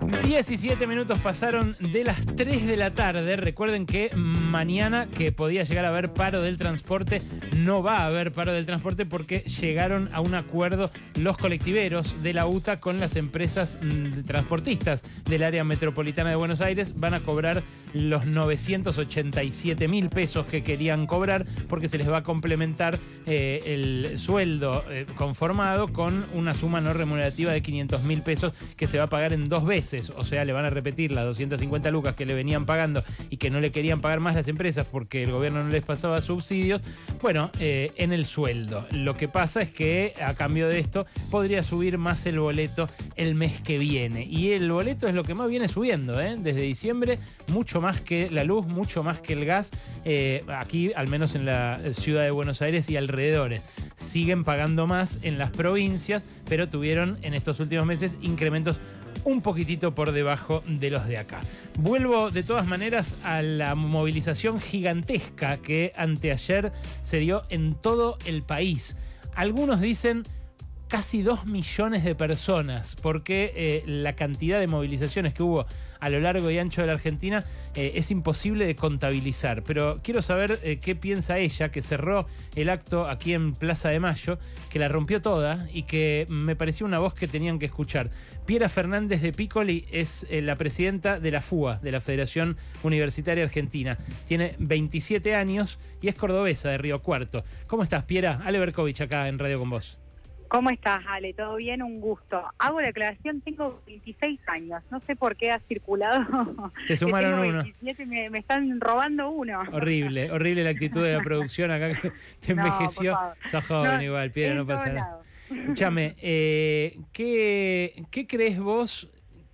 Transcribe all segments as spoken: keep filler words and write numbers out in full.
diecisiete minutos pasaron de las tres de la tarde. Recuerden que mañana, que podía llegar a haber paro del transporte, no va a haber paro del transporte porque llegaron a un acuerdo los colectiveros de la U T A con las empresas mmm, transportistas del área metropolitana de Buenos Aires. Van a cobrar los novecientos ochenta y siete mil pesos que querían cobrar porque se les va a complementar eh, el sueldo eh, conformado con una suma no remunerativa de quinientos mil pesos que se va a pagar en dos veces. O sea, le van a repetir las doscientas cincuenta lucas que le venían pagando y que no le querían pagar más las empresas porque el gobierno no les pasaba subsidios, bueno, eh, en el sueldo. Lo que pasa es que a cambio de esto podría subir más el boleto el mes que viene. Y el boleto es lo que más viene subiendo, ¿eh? Desde diciembre, mucho más que la luz, mucho más que el gas, eh, aquí al menos en la ciudad de Buenos Aires y alrededores. Siguen pagando más en las provincias, pero tuvieron en estos últimos meses incrementos un poquitito por debajo de los de acá. Vuelvo de todas maneras a la movilización gigantesca que anteayer se dio en todo el país. Algunos dicen casi dos millones de personas, porque eh, la cantidad de movilizaciones que hubo a lo largo y ancho de la Argentina eh, es imposible de contabilizar. Pero quiero saber eh, qué piensa ella, que cerró el acto aquí en Plaza de Mayo, que la rompió toda y que me pareció una voz que tenían que escuchar. Piera Fernández de Piccoli es eh, la presidenta de la F U A, de la Federación Universitaria Argentina. Tiene veintisiete años y es cordobesa, de Río Cuarto. ¿Cómo estás, Piera? Ale Berkovich acá en Radio con vos. ¿Cómo estás, Ale? ¿Todo bien? Un gusto. Hago la aclaración, tengo veintiséis años. No sé por qué ha circulado. Te sumaron que tengo uno. veintisiete y me, me están robando uno. Horrible, horrible la actitud de la producción acá que te envejeció. No, sos joven no, igual, Piera, no pasa nada. Escúchame, eh, ¿qué, ¿qué crees vos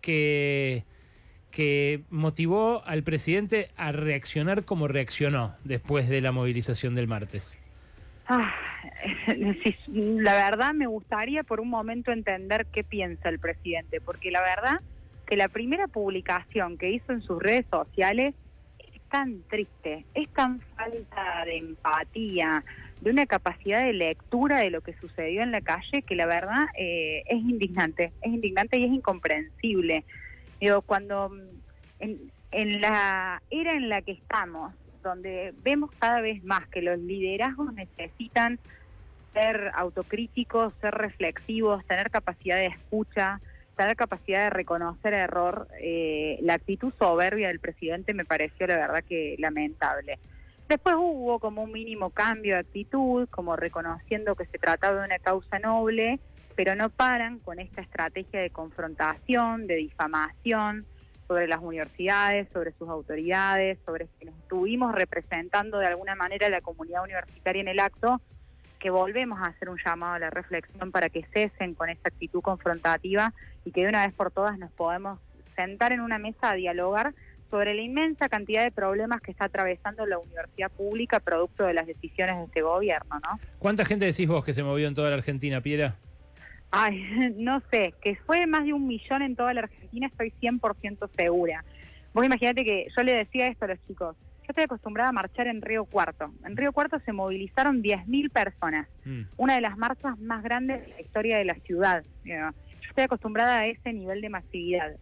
que, que motivó al presidente a reaccionar como reaccionó después de la movilización del martes? Ah, sí, la verdad me gustaría por un momento entender qué piensa el presidente, porque la verdad que la primera publicación que hizo en sus redes sociales es tan triste, es tan falta de empatía, de una capacidad de lectura de lo que sucedió en la calle, que la verdad eh, es indignante, es indignante y es incomprensible. Digo, cuando en, en la era en la que estamos, donde vemos cada vez más que los liderazgos necesitan ser autocríticos, ser reflexivos, tener capacidad de escucha, tener capacidad de reconocer error, eh, la actitud soberbia del presidente me pareció la verdad que lamentable. Después hubo como un mínimo cambio de actitud, como reconociendo que se trataba de una causa noble, pero no paran con esta estrategia de confrontación, de difamación, sobre las universidades, sobre sus autoridades, sobre quienes estuvimos representando de alguna manera a la comunidad universitaria en el acto, que volvemos a hacer un llamado a la reflexión para que cesen con esa actitud confrontativa y que de una vez por todas nos podemos sentar en una mesa a dialogar sobre la inmensa cantidad de problemas que está atravesando la universidad pública producto de las decisiones de este gobierno, ¿no? ¿Cuánta gente decís vos que se movió en toda la Argentina, Piera? Ay, no sé, que fue más de un millón en toda la Argentina, estoy cien por ciento segura. Vos imaginate que yo le decía esto a los chicos, yo estoy acostumbrada a marchar en Río Cuarto. En Río Cuarto se movilizaron diez mil personas, mm. una de las marchas más grandes de la historia de la ciudad. Yo estoy acostumbrada a ese nivel de masividad.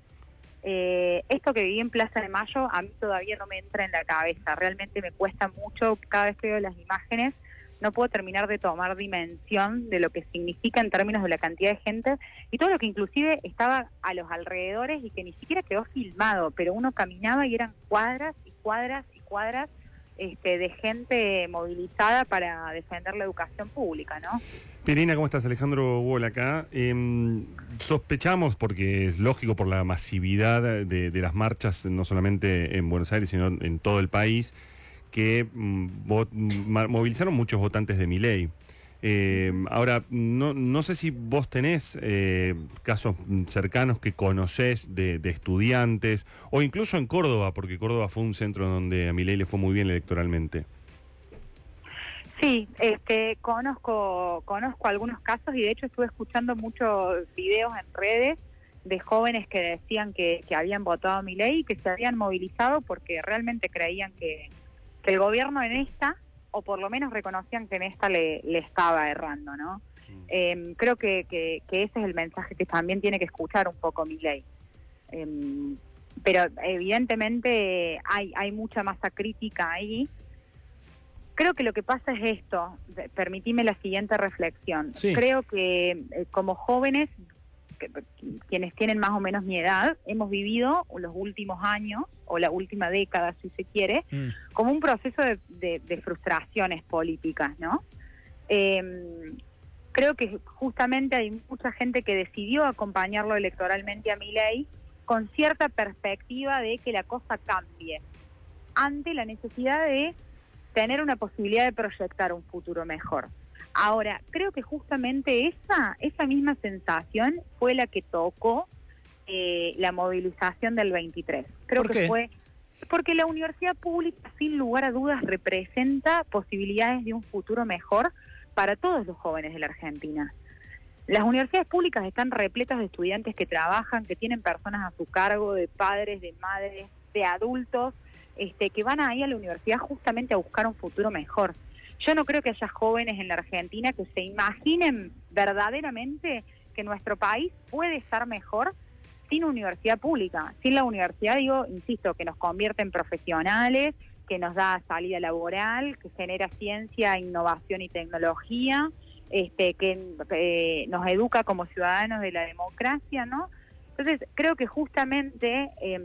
Eh, esto que viví en Plaza de Mayo a mí todavía no me entra en la cabeza, realmente me cuesta mucho cada vez que veo las imágenes. No puedo terminar de tomar dimensión de lo que significa en términos de la cantidad de gente y todo lo que inclusive estaba a los alrededores y que ni siquiera quedó filmado, pero uno caminaba y eran cuadras y cuadras y cuadras este, de gente movilizada para defender la educación pública, ¿no? Pirina, ¿cómo estás? Alejandro Wall acá. Eh, sospechamos, porque es lógico por la masividad de, de las marchas, no solamente en Buenos Aires, sino en todo el país, que mm, vot, movilizaron muchos votantes de Milei. Eh, ahora, no, no sé si vos tenés eh, casos cercanos que conocés de, de estudiantes, o incluso en Córdoba, porque Córdoba fue un centro donde a Milei le fue muy bien electoralmente. Sí, este, conozco, conozco algunos casos y de hecho estuve escuchando muchos videos en redes de jóvenes que decían que, que habían votado a Milei y que se habían movilizado porque realmente creían que que el gobierno en esta, o por lo menos reconocían que en esta le, le estaba errando, ¿no? Mm. Eh, creo que, que, que ese es el mensaje que también tiene que escuchar un poco Milei. Eh, pero evidentemente hay, hay mucha masa crítica ahí. Creo que lo que pasa es esto, permitime la siguiente reflexión. Sí. Creo que eh, como jóvenes, que, quienes tienen más o menos mi edad, hemos vivido los últimos años, o la última década si se quiere, mm. como un proceso de, de, de frustraciones políticas, ¿no? Eh, creo que justamente hay mucha gente que decidió acompañarlo electoralmente a Milei con cierta perspectiva de que la cosa cambie, ante la necesidad de tener una posibilidad de proyectar un futuro mejor. Ahora, creo que justamente esa, esa misma sensación fue la que tocó eh, la movilización del veintitrés. Creo ¿Por que qué? fue porque la universidad pública, sin lugar a dudas, representa posibilidades de un futuro mejor para todos los jóvenes de la Argentina. Las universidades públicas están repletas de estudiantes que trabajan, que tienen personas a su cargo, de padres, de madres, de adultos, este, que van ahí a la universidad justamente a buscar un futuro mejor. Yo no creo que haya jóvenes en la Argentina que se imaginen verdaderamente que nuestro país puede estar mejor sin universidad pública. Sin la universidad, digo, insisto, que nos convierte en profesionales, que nos da salida laboral, que genera ciencia, innovación y tecnología, este, que eh, nos educa como ciudadanos de la democracia, ¿no? Entonces, creo que justamente eh,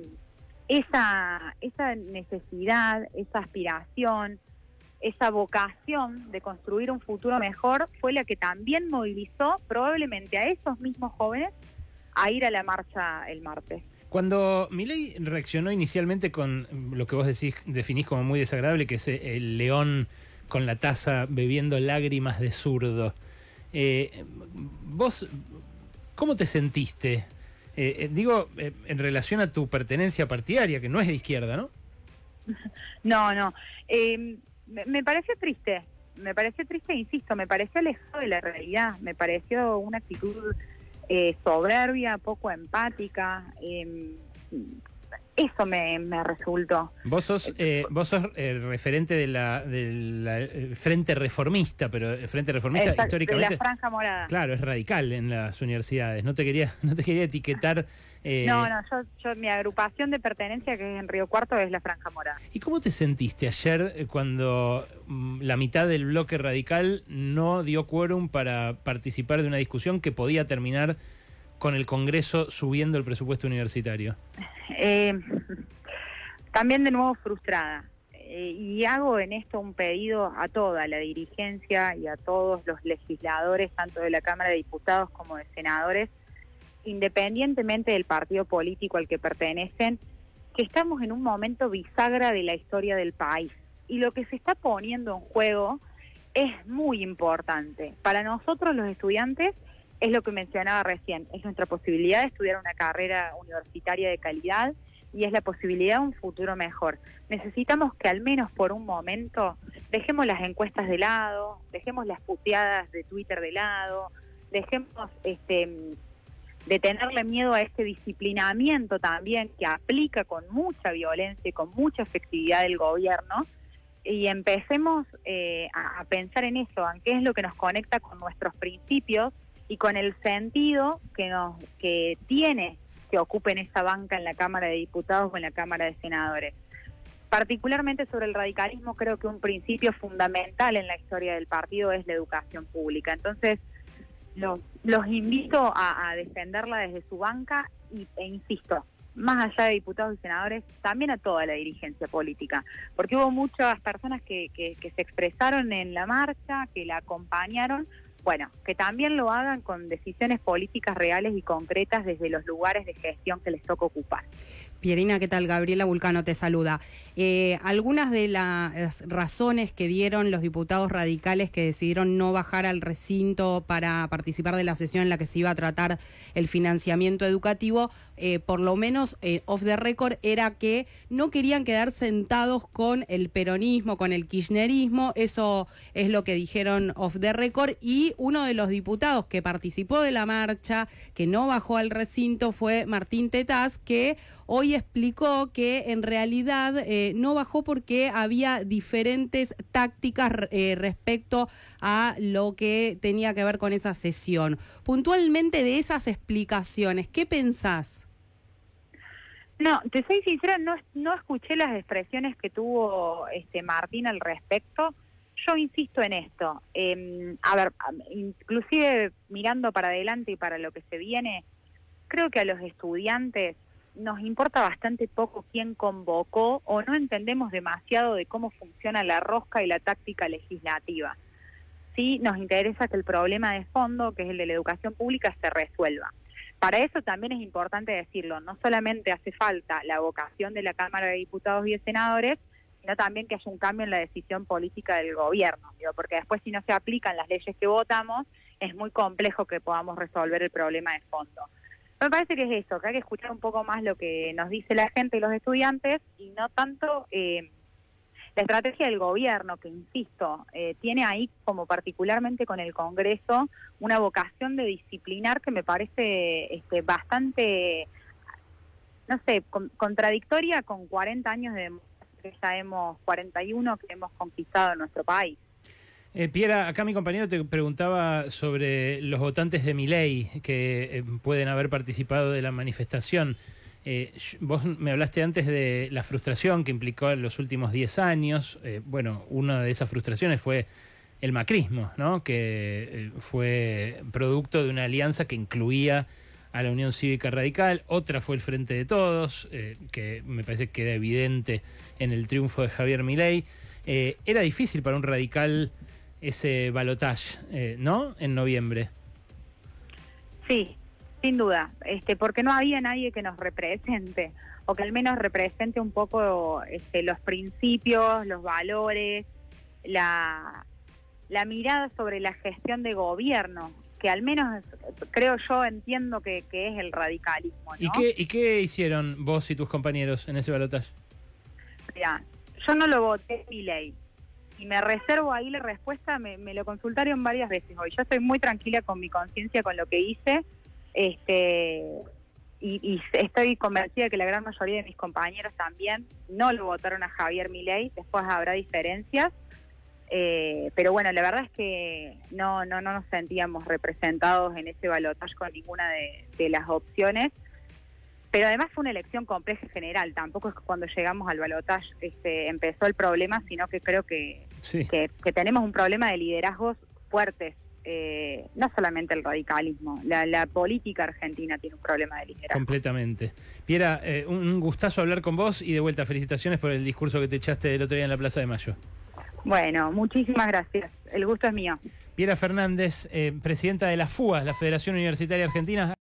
esa, esa necesidad, esa aspiración, esa vocación de construir un futuro mejor fue la que también movilizó probablemente a esos mismos jóvenes a ir a la marcha el martes. Cuando Milei reaccionó inicialmente con lo que vos decís, definís como muy desagradable, que es el león con la taza bebiendo lágrimas de zurdo, eh, vos, ¿cómo te sentiste? Eh, eh, digo, eh, en relación a tu pertenencia partidaria, que no es de izquierda, ¿no? No, no. Eh, me, me pareció triste, me pareció triste, insisto, me pareció alejado de la realidad, me pareció una actitud eh, soberbia, poco empática, eh, eso me, me resultó. Vos sos, eh, vos sos eh, referente de la, de la eh, Frente Reformista, pero el Frente Reformista Esta, históricamente... De la Franja Morada. Claro, es radical en las universidades. No te quería, no te quería etiquetar... Eh... No, no, yo, yo, mi agrupación de pertenencia, que es en Río Cuarto, es la Franja Morada. ¿Y cómo te sentiste ayer cuando mm, la mitad del bloque radical no dio quórum para participar de una discusión que podía terminar con el Congreso subiendo el presupuesto universitario? Eh, también de nuevo frustrada. Eh, y hago en esto un pedido a toda la dirigencia y a todos los legisladores, tanto de la Cámara de Diputados como de senadores, independientemente del partido político al que pertenecen, que estamos en un momento bisagra de la historia del país. Y lo que se está poniendo en juego es muy importante. Para nosotros los estudiantes, es lo que mencionaba recién, es nuestra posibilidad de estudiar una carrera universitaria de calidad y es la posibilidad de un futuro mejor. Necesitamos que al menos por un momento dejemos las encuestas de lado, dejemos las puteadas de Twitter de lado, dejemos este de tenerle miedo a este disciplinamiento también que aplica con mucha violencia y con mucha efectividad del gobierno, y empecemos eh, a, a pensar en eso, en qué es lo que nos conecta con nuestros principios y con el sentido que nos que tiene que ocupen esa banca en la Cámara de Diputados o en la Cámara de Senadores. Particularmente sobre el radicalismo, creo que un principio fundamental en la historia del partido es la educación pública. Entonces, los, los invito a, a defenderla desde su banca y, e insisto, más allá de diputados y senadores, también a toda la dirigencia política, porque hubo muchas personas que, que, que se expresaron en la marcha, que la acompañaron. Bueno, que también lo hagan con decisiones políticas reales y concretas desde los lugares de gestión que les toca ocupar. Pierina, ¿qué tal? Gabriela Vulcano te saluda. Eh, algunas de las razones que dieron los diputados radicales que decidieron no bajar al recinto para participar de la sesión en la que se iba a tratar el financiamiento educativo, eh, por lo menos eh, off the record, era que no querían quedar sentados con el peronismo, con el kirchnerismo. Eso es lo que dijeron off the record, y uno de los diputados que participó de la marcha, que no bajó al recinto, fue Martín Tetaz, que hoy explicó que en realidad eh, no bajó porque había diferentes tácticas eh, respecto a lo que tenía que ver con esa sesión. Puntualmente de esas explicaciones, ¿qué pensás? No, te soy sincera, no, no escuché las expresiones que tuvo este Martín al respecto. Yo insisto en esto. Eh, a ver, inclusive mirando para adelante y para lo que se viene, creo que a los estudiantes nos importa bastante poco quién convocó o no entendemos demasiado de cómo funciona la rosca y la táctica legislativa. Sí, nos interesa que el problema de fondo, que es el de la educación pública, se resuelva. Para eso también es importante decirlo, no solamente hace falta la vocación de la Cámara de Diputados y de Senadores, sino también que haya un cambio en la decisión política del gobierno, digo, porque después si no se aplican las leyes que votamos, es muy complejo que podamos resolver el problema de fondo. Me parece que es eso, que hay que escuchar un poco más lo que nos dice la gente y los estudiantes, y no tanto eh, la estrategia del gobierno, que insisto, eh, tiene ahí como particularmente con el Congreso una vocación de disciplinar que me parece este, bastante, no sé, con, contradictoria con cuarenta años de democracia que ya hemos, cuarenta y uno que hemos conquistado en nuestro país. Eh, Piera, acá mi compañero te preguntaba sobre los votantes de Milei que eh, pueden haber participado de la manifestación. Eh, vos me hablaste antes de la frustración que implicó en los últimos diez años. Eh, bueno, una de esas frustraciones fue el macrismo, ¿no? Que eh, fue producto de una alianza que incluía a la Unión Cívica Radical. Otra fue el Frente de Todos, eh, que me parece que queda evidente en el triunfo de Javier Milei. Eh, era difícil para un radical ese balotaje, eh, ¿no? En noviembre. Sí, sin duda, este, porque no había nadie que nos represente, o que al menos represente un poco este, los principios, los valores, la, la mirada sobre la gestión de gobierno, que al menos creo yo entiendo que, que es el radicalismo, ¿no? ¿Y qué, ¿Y qué hicieron vos y tus compañeros en ese balotaje? Mirá, yo no lo voté Milei. Y me reservo ahí la respuesta, me, me lo consultaron varias veces hoy. Yo estoy muy tranquila con mi conciencia, con lo que hice, este y, y estoy convencida que la gran mayoría de mis compañeros también no lo votaron a Javier Milei. Después habrá diferencias, eh, pero bueno, la verdad es que no no no nos sentíamos representados en ese balotaje con ninguna de, de las opciones. Pero además fue una elección compleja en general, tampoco es que cuando llegamos al balotaje este, empezó el problema, sino que creo que, sí. que, que tenemos un problema de liderazgos fuertes, eh, no solamente el radicalismo, la, la política argentina tiene un problema de liderazgo. Completamente. Piera, eh, un gustazo hablar con vos y de vuelta felicitaciones por el discurso que te echaste el otro día en la Plaza de Mayo. Bueno, muchísimas gracias, el gusto es mío. Piera Fernández, eh, presidenta de la FUA, la Federación Universitaria Argentina.